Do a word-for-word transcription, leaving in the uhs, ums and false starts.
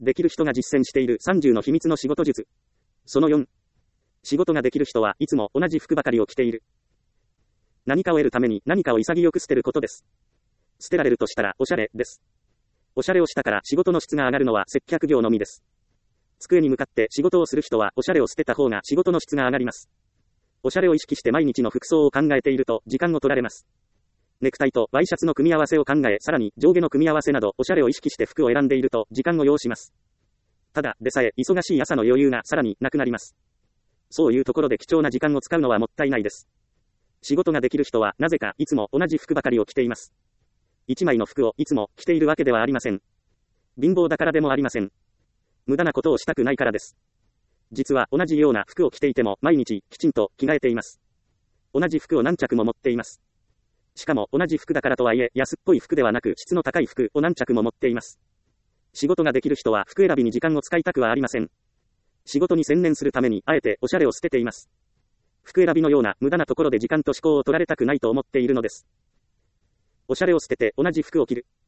できる人が実践しているさんじゅうの秘密の仕事術。そのよん。仕事ができる人はいつも同じ服ばかりを着ている。何かを得るために何かを潔く捨てることです。捨てられるとしたらおしゃれです。おしゃれをしたから仕事の質が上がるのは接客業のみです。机に向かって仕事をする人はおしゃれを捨てた方が仕事の質が上がります。おしゃれを意識して毎日の服装を考えていると時間を取られます。ネクタイとワイシャツの組み合わせを考え、さらに上下の組み合わせなどおしゃれを意識して服を選んでいると時間を要します。ただでさえ忙しい朝の余裕がさらになくなります。そういうところで貴重な時間を使うのはもったいないです。仕事ができる人はなぜかいつも同じ服ばかりを着ています。一枚の服をいつも着ているわけではありません。貧乏だからでもありません。無駄なことをしたくないからです。実は同じような服を着ていても毎日きちんと着替えています。同じ服を何着も持っています。しかも同じ服だからとはいえ安っぽい服ではなく質の高い服を何着も持っています。仕事ができる人は服選びに時間を使いたくはありません。仕事に専念するためにあえておしゃれを捨てています。服選びのような無駄なところで時間と思考を取られたくないと思っているのです。おしゃれを捨てて同じ服を着る。